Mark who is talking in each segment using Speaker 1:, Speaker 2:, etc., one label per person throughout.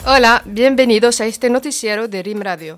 Speaker 1: Hola, bienvenidos a este noticiero de RIM Radio.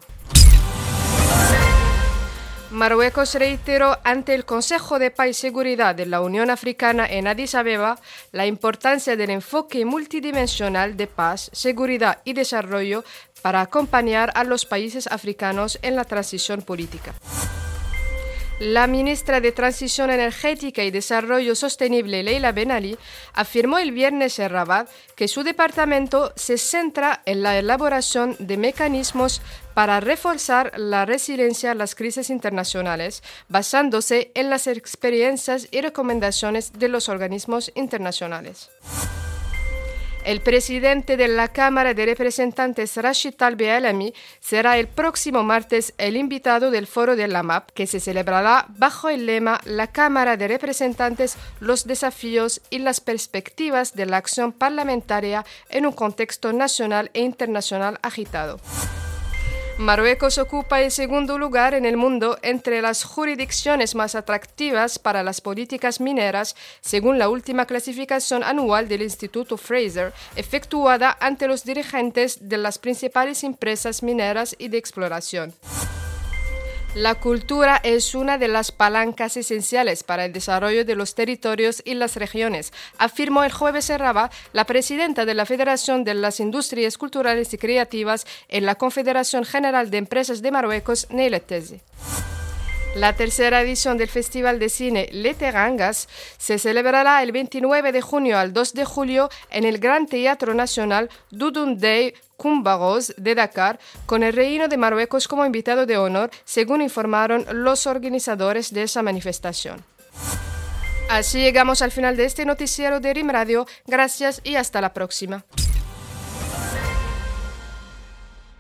Speaker 1: Marruecos reiteró ante el Consejo de Paz y Seguridad de la Unión Africana en Addis Abeba la importancia del enfoque multidimensional de paz, seguridad y desarrollo para acompañar a los países africanos en la transición política. La ministra de Transición Energética y Desarrollo Sostenible, Leila Ben Ali, afirmó el viernes en Rabat que su departamento se centra en la elaboración de mecanismos para reforzar la resiliencia a las crisis internacionales, basándose en las experiencias y recomendaciones de los organismos internacionales. El presidente de la Cámara de Representantes, Rachid Talbi El-Alami, será el próximo martes el invitado del foro de la MAP, que se celebrará bajo el lema La Cámara de Representantes, los desafíos y las perspectivas de la acción parlamentaria en un contexto nacional e internacional agitado. Marruecos ocupa el segundo lugar en el mundo entre las jurisdicciones más atractivas para las políticas mineras, según la última clasificación anual del Instituto Fraser, efectuada ante los dirigentes de las principales empresas mineras y de exploración. La cultura es una de las palancas esenciales para el desarrollo de los territorios y las regiones, afirmó el jueves en Rabat la presidenta de la Federación de las Industrias Culturales y Creativas en la Confederación General de Empresas de Marruecos, Neilet Tezi. La tercera edición del Festival de Cine Les Terrangas se celebrará el 29 de junio al 2 de julio en el Gran Teatro Nacional Doudoudey Coumbaros de Dakar, con el Reino de Marruecos como invitado de honor, según informaron los organizadores de esa manifestación. Así llegamos al final de este noticiero de RIM Radio. Gracias y hasta la próxima.